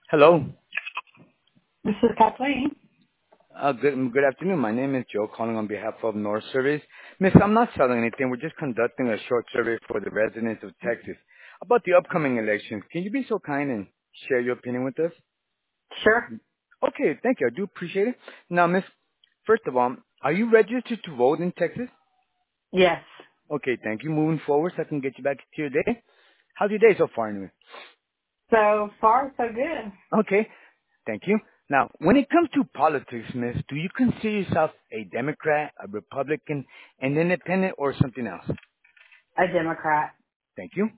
Hello. This is Kathleen. Good afternoon. My name is Joe, calling on behalf of North Service. Miss, I'm not selling anything. We're just conducting a short survey for the residents of Texas about the upcoming elections. Can you be so kind and share your opinion with us? Sure. Okay, thank you. I do appreciate it. Now, Miss, first of all, are you registered to vote in Texas? Yes. Okay, thank you. Moving forward, so I can get you back to your day. How's your day so far, anyway? So far, so good. Okay, thank you. Now, when it comes to politics, Miss, do you consider yourself a Democrat, a Republican, an independent, or something else? A Democrat. Thank you.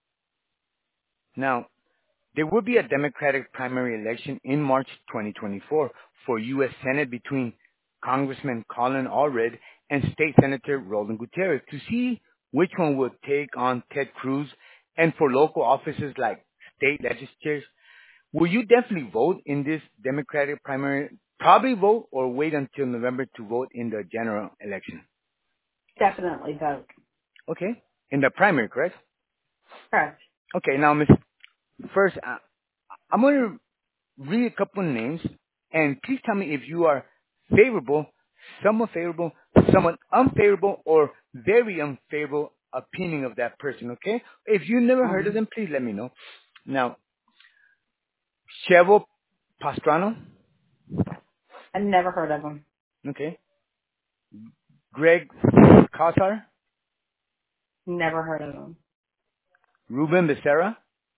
Now, there will be a Democratic primary election in March 2024 for U.S. Senate between Congressman Colin Allred and State Senator Roland Gutierrez to see which one will take on Ted Cruz, and for local offices like state legislatures. Will you definitely vote in this Democratic primary? Probably vote or wait until November to vote in the general election. Definitely vote. Okay? In the primary, correct? Correct. Okay, now, Miss, first, I'm going to read a couple of names, and please tell me if you are favorable, somewhat unfavorable, or very unfavorable opinion of that person, okay? If you never heard Mm-hmm. of them, please let me know. Now, Chevo Pastrano, I've never heard of them. okay? Greg Casar, Never heard of them. Ruben Becerra,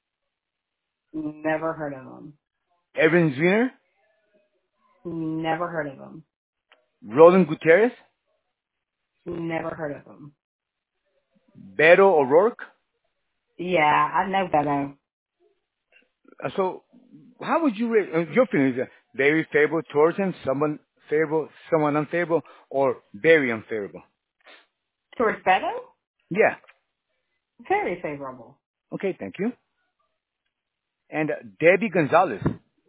Never heard of them. Evan Zwiener, Never heard of them. Roland Gutierrez, Never heard of them. Beto O'Rourke. Yeah, I know Beto. So, how would you rate your feelings? Very favorable towards him, someone favorable, someone unfavorable, or very unfavorable? Towards Beto? Yeah. Very favorable. Okay, thank you. And Debbie Gonzalez.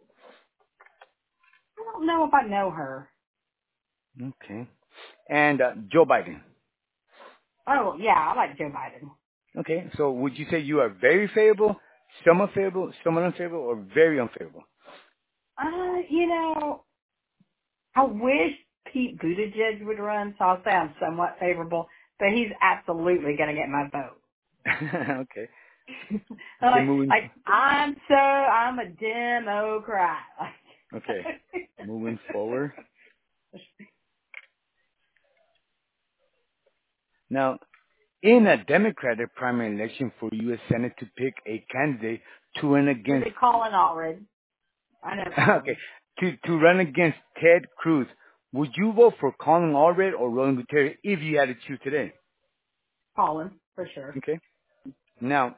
I don't know if I know her. Okay. And Joe Biden. Oh, yeah, I like Joe Biden. Okay, so would you say you are very favorable, somewhat unfavorable, or very unfavorable? You know, I wish Pete Buttigieg would run, so I'll say I'm somewhat favorable, but he's absolutely going to get my vote. Okay. Okay, like, moving. like I'm a Democrat. Okay, moving forward. Now, in a Democratic primary election for U.S. Senate to pick a candidate to run Is against, it Colin Allred? I know okay, Colin. to run against Ted Cruz, would you vote for Colin Allred or Roland Gutierrez if you had to choose today? Colin, for sure. Okay. Now,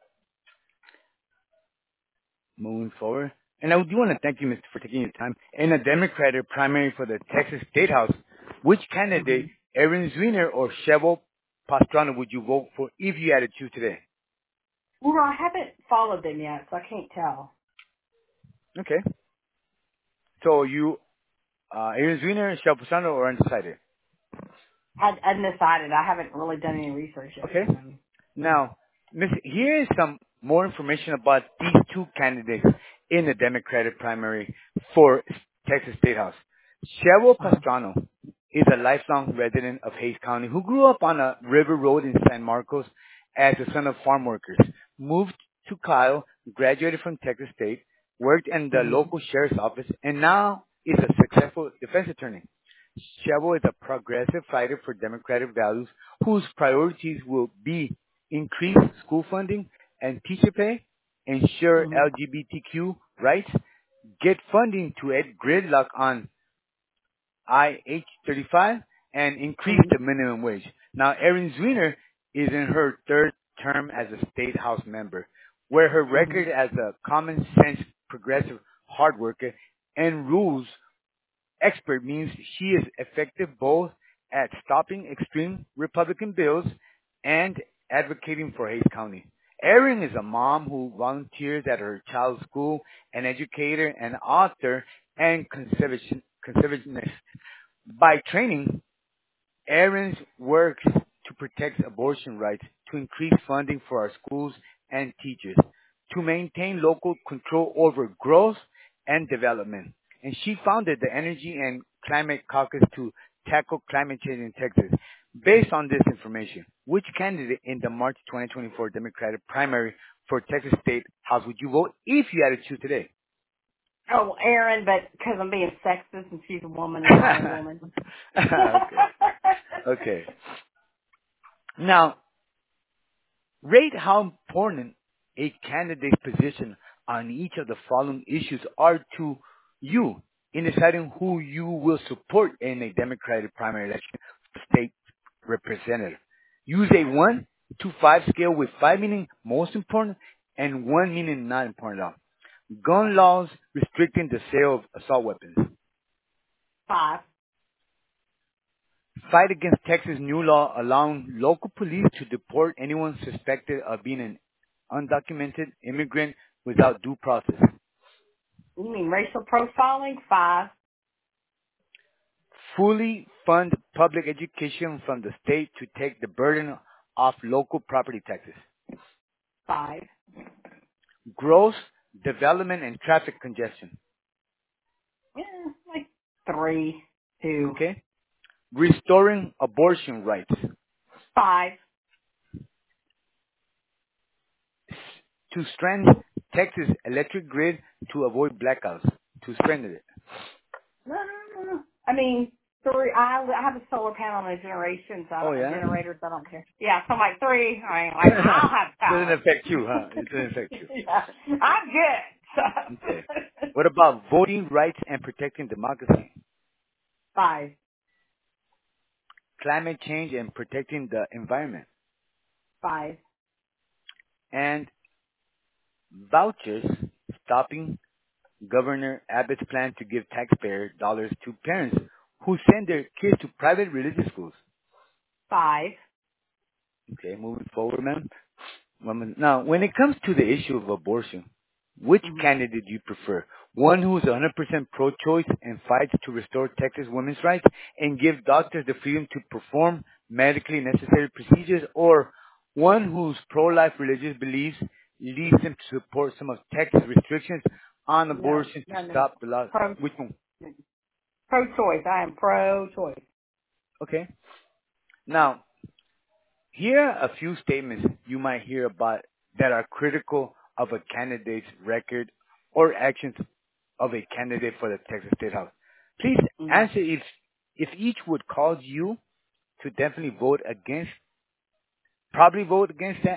moving forward, and I do want to thank you, Mr., for taking your time. In a Democratic primary for the Texas State House, which hmm candidate, Aaron Zwiener or Chevo Pastrana, would you vote for if you had to choose today? Well, I haven't followed them yet, so I can't tell. Okay. So you, Aaron Zwiener, Chevo Pastrana, or undecided? I decided I haven't really done any research yet Okay. on them. Now, Miss, here is some more information about these two candidates in the Democratic primary for Texas State House. Cheryl Uh-huh. Pastrano is a lifelong resident of Hays County who grew up on a river road in San Marcos as the son of farm workers, moved to Kyle, graduated from Texas State, worked in the hmm local sheriff's office, and now is a successful defense attorney. Chevo is a progressive fighter for democratic values whose priorities will be increase school funding and teacher pay, ensure hmm LGBTQ rights, get funding to end gridlock on IH-35, and increase hmm the minimum wage. Now, Erin Zwiener is in her third term as a state house member, where her hmm record as a common sense progressive hard worker and rules expert means she is effective both at stopping extreme Republican bills and advocating for Hays County. Erin is a mom who volunteers at her child's school, an educator, an author, and conservationist. By training, Erin's works to protect abortion rights, to increase funding for our schools and teachers, to maintain local control over growth and development. And she founded the Energy and Climate Caucus to tackle climate change in Texas. Based on this information, which candidate in the March 2024 Democratic primary for Texas State House would you vote if you had to choose today? Oh, Aaron, but because I'm being sexist and she's a woman and I'm a woman. Okay. Okay. Now, rate how important a candidate's position on each of the following issues are to you in deciding who you will support in a Democratic primary election for state representative. Use a 1 to 5 scale with 5 meaning most important and 1 meaning not important at all. Gun laws restricting the sale of assault weapons. 5. Fight against Texas' new law allowing local police to deport anyone suspected of being an undocumented immigrant without due process. You mean racial profiling? 5. Fully fund public education from the state to take the burden off local property taxes. 5. Growth, development, and traffic congestion. Yeah, like 3, 2. Okay? Restoring abortion rights. 5. To strengthen Texas electric grid to avoid blackouts. To strengthen it. No. I mean, 3. I have a solar panel on a generation, so I Oh, don't, a yeah? generator, so I don't care. Yeah, so I'm like 3. I mean, like, I'll have Doesn't power. affect you, huh? It doesn't affect you. Yeah, I'm Okay. good. What about voting rights and protecting democracy? 5. Climate change and protecting the environment. 5. And vouchers, stopping Governor Abbott's plan to give taxpayer dollars to parents who send their kids to private religious schools. 5. Okay, moving forward, ma'am. Now, when it comes to the issue of abortion, which Mm-hmm. candidate do you prefer? One who is 100% pro-choice and fights to restore Texas women's rights and give doctors the freedom to perform medically necessary procedures, or one whose pro-life religious beliefs leads them to support some of Texas restrictions on No, abortion to no, no. stop the law? Pro, Which one? pro-choice. I am pro-choice. Okay. Now, here are a few statements you might hear about that are critical of a candidate's record or actions of a candidate for the Texas State House. Please Mm. answer if each would cause you to definitely vote against, probably vote against that,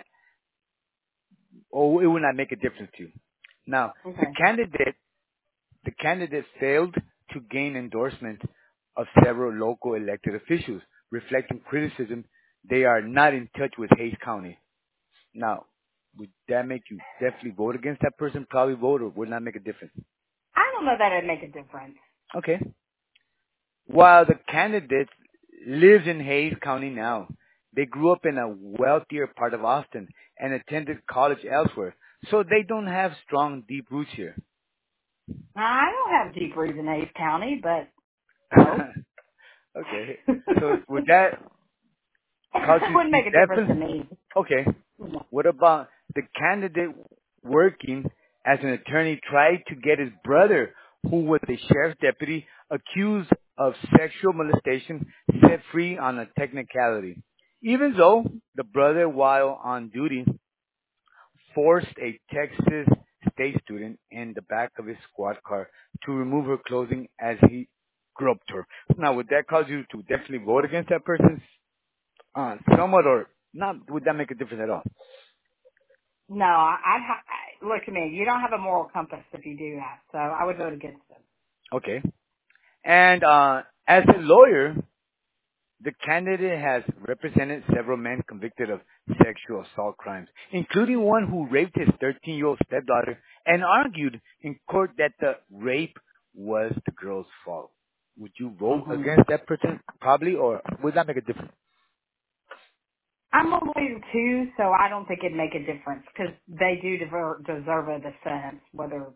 or it will not make a difference to you. Now, Okay. the candidate failed to gain endorsement of several local elected officials, reflecting criticism they are not in touch with Hayes County. Now, would that make you definitely vote against that person? Probably vote, or would not make a difference? I don't know that it'd make a difference. Okay. While the candidate lives in Hayes County now, they grew up in a wealthier part of Austin and attended college elsewhere, so they don't have strong, deep roots here. I don't have deep roots in Hayes County, but so. Okay. So would that cause It you wouldn't to make a difference to definitely? me. Okay. No. What about the candidate working as an attorney tried to get his brother, who was a sheriff's deputy, accused of sexual molestation, set free on a technicality? Even though the brother, while on duty, forced a Texas state student in the back of his squad car to remove her clothing as he groped her. Now, would that cause you to definitely vote against that person? Somewhat or not? Would that make a difference at all? No, look at me. You don't have a moral compass if you do that, so I would vote against them. Okay. And as a lawyer, the candidate has represented several men convicted of sexual assault crimes, including one who raped his 13-year-old stepdaughter and argued in court that the rape was the girl's fault. Would you vote Hmm. against that person? Probably, or would that make a difference? I'm a lawyer too, so I don't think it'd make a difference because they do deserve a defense. Whether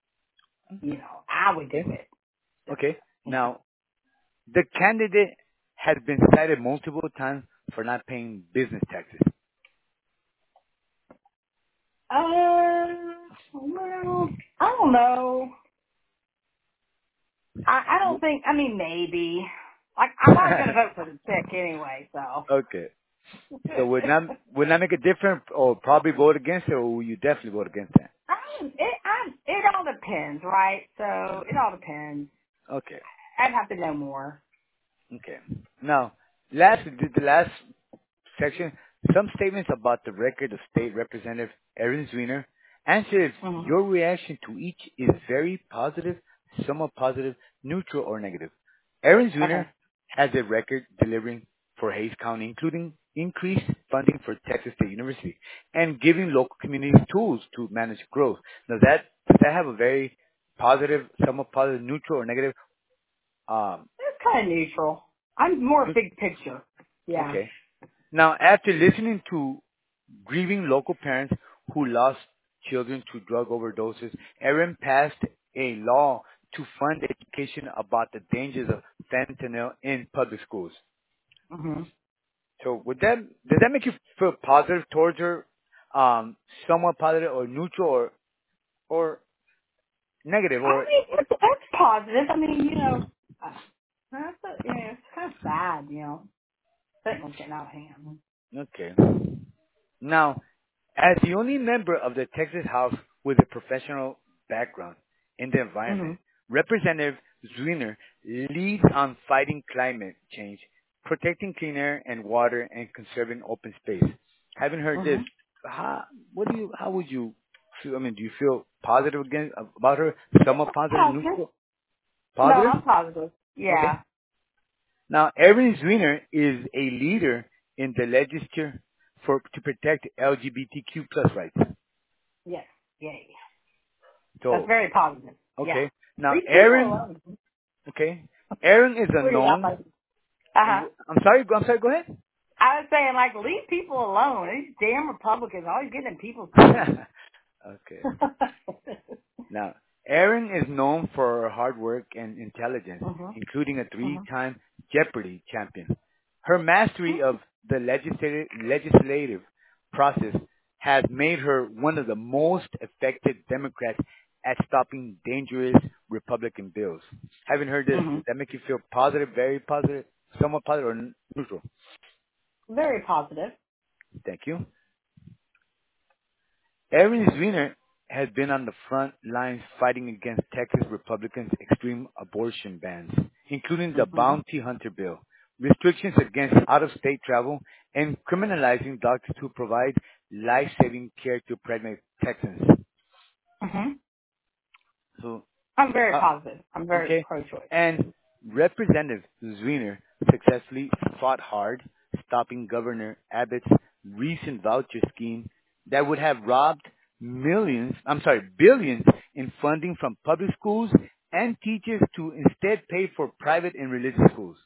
I would do Okay. it. So, Okay. yeah. Now, the candidate has been cited multiple times for not paying business taxes. know. I don't think. I mean, maybe. Like I'm always gonna vote for the chick anyway. So. Okay. So would not make a difference, or probably vote against it, or will you definitely vote against that? It all depends, right? So it all depends. Okay. I'd have to know more. Okay. Now, the last section, some statements about the record of State Representative Aaron Zwiener. Answer if Mhm. your reaction to each is very positive, somewhat positive, neutral, or negative. Aaron Zwiener Okay. has a record delivering for Hays County, including increased funding for Texas State University and giving local communities tools to manage growth. Does that have a very positive, somewhat positive, neutral, or negative? Um, It's kind of neutral. I'm more neut- big picture. Yeah. okay. Now, after listening to grieving local parents who lost children to drug overdoses, Aaron passed a law to fund education about the dangers of fentanyl in public schools. Mhm. So, does that make you feel positive towards her, somewhat positive, or neutral, or negative, I or mean, it's positive. I mean, it's kind of sad, Fentanyl's getting out of hand. okay? Now, as the only member of the Texas House with a professional background in the environment, Mhm. Representative Zwiener leads on fighting climate change, protecting clean air and water, and conserving open space. Having heard this, Mhm. how would you feel? I mean, do you feel positive about her? Somewhat positive, Positive. neutral, No, positive? I'm positive. Okay. Yeah. Now, Erin Zwiener is a leader in the legislature to protect LGBTQ plus rights. Yes. Yay. That's So, very positive. Yeah. okay. Now, Leave people Aaron, alone. okay. Aaron is a What do you got, known, buddy? Uh-huh. I'm sorry, go ahead. I was saying, like, leave people alone. These damn Republicans always getting in people's business. Okay. Now, Aaron is known for her hard work and intelligence, Mhm. including a Mhm. three-time Jeopardy champion. Her mastery of the legislative process has made her one of the most effective Democrats at stopping dangerous Republican bills. Having heard this, does Mhm. that make you feel positive, very positive, somewhat positive, or neutral? Very positive. Thank you. Aaron Zwiener has been on the front lines fighting against Texas Republicans' extreme abortion bans, including the Mhm. bounty hunter bill, restrictions against out-of-state travel, and criminalizing doctors who provide life-saving care to pregnant Texans. Mhm. So, I'm very uh, positive. I'm very okay, pro-choice. and Representative Zwiener successfully fought hard, stopping Governor Abbott's recent voucher scheme that would have robbed billions in funding from public schools and teachers to instead pay for private and religious schools.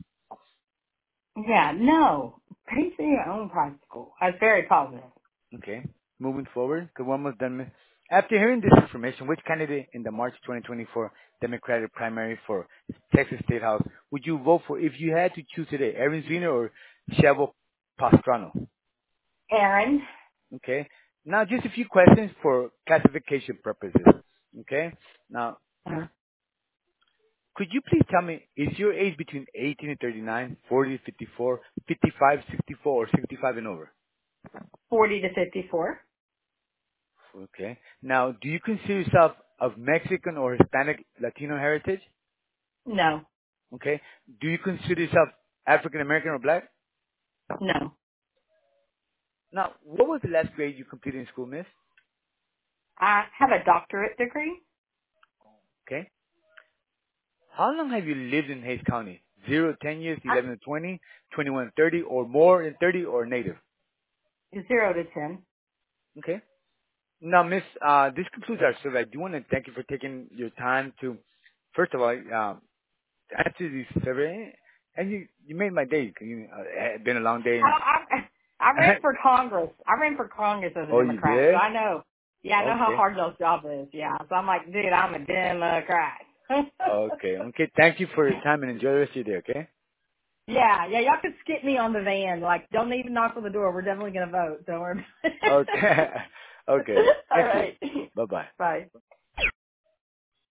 Yeah. No. Pay for your own private school. That's very positive. Okay, moving forward, because we're almost done. After hearing this information, which candidate in the March 2024 Democratic primary for Texas State House would you vote for if you had to choose today, Aaron Zwiener or Chavo Pastrano? Aaron. Okay, now just a few questions for classification purposes. Okay, now Uh, could you please tell me, is your age between 18 and 39, 40 to 54, 55, 64, or 65 and over? 40 to 54. Okay. Now, do you consider yourself of Mexican or Hispanic Latino heritage? No. Okay. Do you consider yourself African American or black? No. Now, what was the last grade you completed in school, miss? I have a doctorate degree. Okay. How long have you lived in Hays County? 0 to 10 years, I, 11 to 20, 21 to 30, or more than 30, or native? 0 to 10. Okay. Now, miss, this concludes our survey. I do want to thank you for taking your time to, first of all, answer this survey. And you made my day. It had been a long day. I, I, I ran for Congress. I ran for Congress as a Oh, you Democrat, so did? I know. Yeah, I know how Okay. hard those job is. Yeah, so I'm like, dude, I'm a Democrat. Okay. Okay. Thank you for your time and enjoy the rest of your day, okay? yeah, y'all could skip me on the van. Like, don't even knock on the door. We're definitely gonna vote. Don't worry. Okay. Okay. All Thank you. right. Bye-bye. Bye.